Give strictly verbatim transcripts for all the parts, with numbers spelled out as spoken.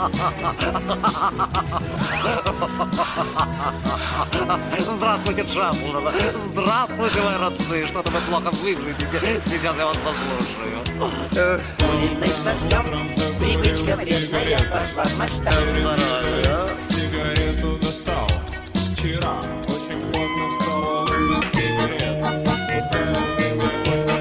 Здравствуйте, Джамбулова. Здравствуйте, мои родные. Что-то вы плохо выглядите. Сейчас я вас послушаю. Куриный сорвем, привычка вредная, пошла в масштаб. Сигарету достал вчера. Очень плотно встал без сигарет. Пускай любимый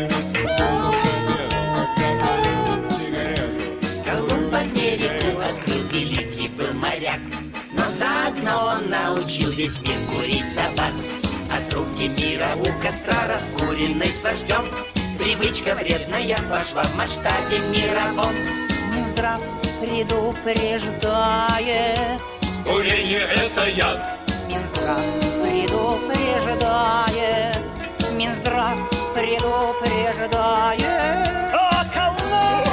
подзавис сигарету. Колумб Америку открыл, великий был моряк, но заодно он научил весь мир курить табак. От руки мира у костра раскуренной с вождем. Привычка вредная пошла в масштабе мировом. Минздрав предупреждает. Курение — это яд. Минздрав предупреждает. Минздрав предупреждает. А Колумб!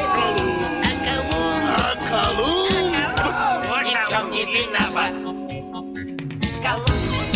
А Колумб! Ни в чем не виноват. Колумб!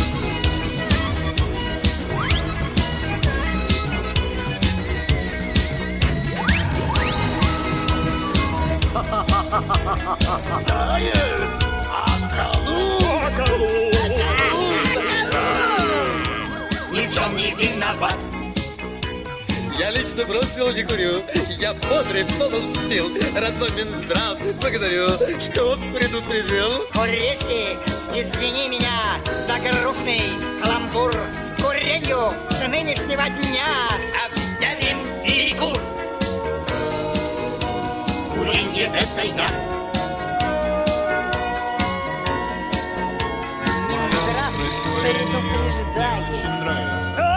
Ни в чем не виноват. Я лично бросил, не курю. Я бодрый, полон сил. Родной Минздрав, благодарю, что предупредил. Курильщик, извини меня за грустный каламбур. Куренью с нынешнего дня Объявим перекур. Курение — это яд. Минздрав предупреждает. Очень нравится.